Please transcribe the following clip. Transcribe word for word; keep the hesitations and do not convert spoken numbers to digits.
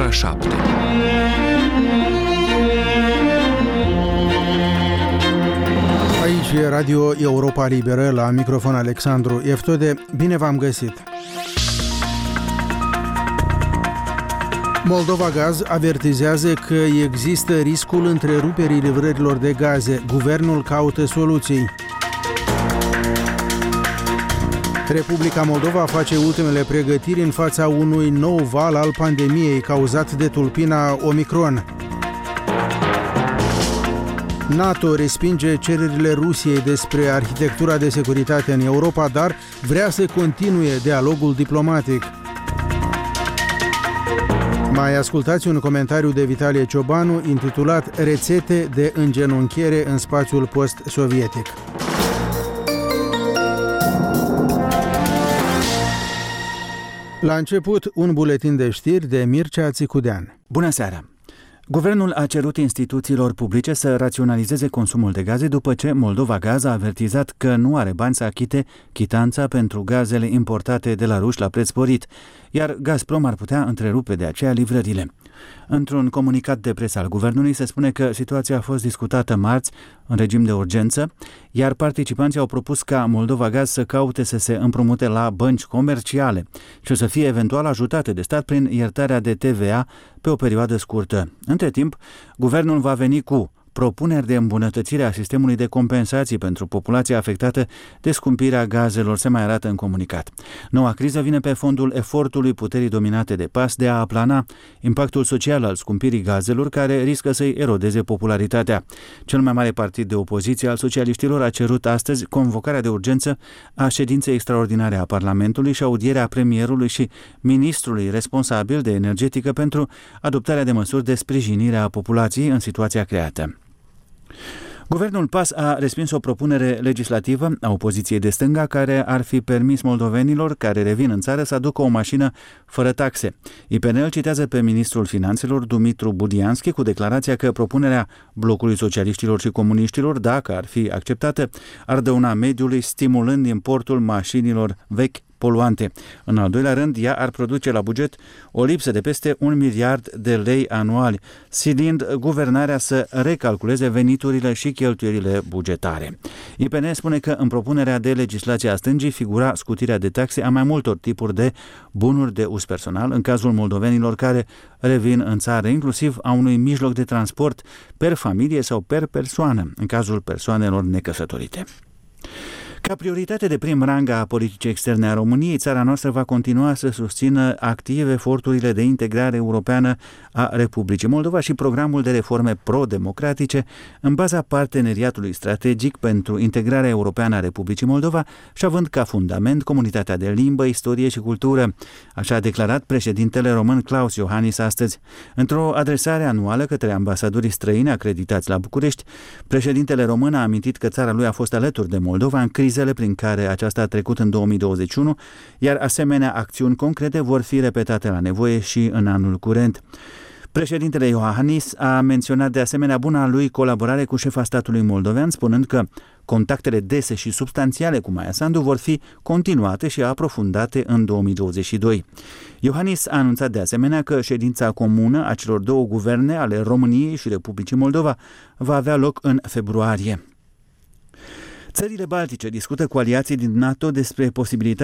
ora șapte. Aici e Radio Europa Liberă, la microfon Alexandru Eftode. Bine v-am găsit! Moldova Gaz avertizează că există riscul întreruperii livrărilor de gaze. Guvernul caută soluții. Republica Moldova face ultimele pregătiri în fața unui nou val al pandemiei cauzat de tulpina Omicron. NATO respinge cererile Rusiei despre arhitectura de securitate în Europa, dar vrea să continue dialogul diplomatic. Mai ascultați un comentariu de Vitalie Ciobanu intitulat Rețete de îngenunchiere în spațiul post-sovietic. La început, un buletin de știri de Mircea Țicudean. Bună seara! Guvernul a cerut instituțiilor publice să raționalizeze consumul de gaze după ce Moldova Gaz a avertizat că nu are bani să achite chitanța pentru gazele importate de la ruși la preț sporit, iar Gazprom ar putea întrerupe de aceea livrările. Într-un comunicat de presă al guvernului se spune că situația a fost discutată marți în regim de urgență, iar participanții au propus ca Moldova Gaz să caute să se împrumute la bănci comerciale și să fie eventual ajutate de stat prin iertarea de T V A pe o perioadă scurtă. Între timp, guvernul va veni cu propuneri de îmbunătățire a sistemului de compensații pentru populația afectată de scumpirea gazelor, se mai arată în comunicat. Noua criză vine pe fondul efortului puterii dominate de P A S de a aplana impactul social al scumpirii gazelor, care riscă să-i erodeze popularitatea. Cel mai mare partid de opoziție al socialiștilor a cerut astăzi convocarea de urgență a ședinței extraordinare a Parlamentului și audierea premierului și ministrului responsabil de energetică pentru adoptarea de măsuri de sprijinire a populației în situația creată. Guvernul P A S a respins o propunere legislativă a opoziției de stânga care ar fi permis moldovenilor care revin în țară să aducă o mașină fără taxe. I P N L citează pe ministrul finanțelor Dumitru Budianski cu declarația că propunerea blocului socialiștilor și comuniștilor, dacă ar fi acceptată, ar dăuna mediului, stimulând importul mașinilor vechi poluante. În al doilea rând, ea ar produce la buget o lipsă de peste un miliard de lei anuali, silind guvernarea să recalculeze veniturile și cheltuielile bugetare. I P N spune că în propunerea de legislație a stângii figura scutirea de taxe a mai multor tipuri de bunuri de uz personal în cazul moldovenilor care revin în țară, inclusiv a unui mijloc de transport per familie sau per persoană, în cazul persoanelor necăsătorite. Ca prioritate de prim rang a politicii externe a României, țara noastră va continua să susțină activ eforturile de integrare europeană a Republicii Moldova și programul de reforme pro-democratice în baza parteneriatului strategic pentru integrarea europeană a Republicii Moldova și având ca fundament comunitatea de limbă, istorie și cultură. Așa a declarat președintele român Klaus Iohannis astăzi. Într-o adresare anuală către ambasadorii străini acreditați la București, președintele român a amintit că țara lui a fost alături de Moldova în crizele prin care aceasta a trecut în două mii douăzeci și unu, iar asemenea acțiuni concrete vor fi repetate la nevoie și în anul curent. Președintele Iohannis a menționat de asemenea buna lui colaborare cu șefa statului moldovean, spunând că contactele dese și substanțiale cu Maia Sandu vor fi continuate și aprofundate în două mii douăzeci și doi. Iohannis a anunțat de asemenea că ședința comună a celor două guverne ale României și Republicii Moldova va avea loc în februarie. Țările baltice discută cu aliații din NATO despre posibilitatea